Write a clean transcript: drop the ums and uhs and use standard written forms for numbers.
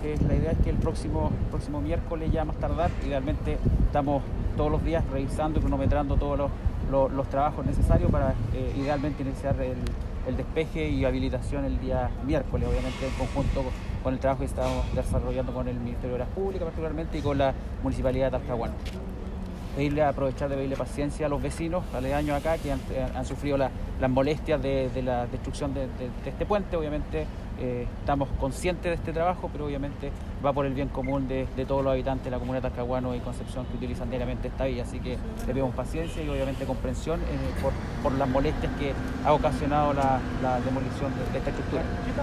La idea es que el próximo miércoles, ya más tardar, idealmente estamos todos los días revisando y cronometrando todos los trabajos necesarios para idealmente iniciar el despeje y habilitación el día miércoles, obviamente en conjunto con el trabajo que estamos desarrollando con el Ministerio de Obras Públicas particularmente y con la Municipalidad de Talcahuano. Aprovechar de pedirle paciencia a los vecinos aledaños acá que han sufrido las molestias de la destrucción de este puente. Obviamente estamos conscientes de este trabajo, pero obviamente va por el bien común de todos los habitantes de la comuna de Talcahuano y Concepción que utilizan diariamente esta vía. Así que le pedimos paciencia y obviamente comprensión por las molestias que ha ocasionado la demolición de esta estructura.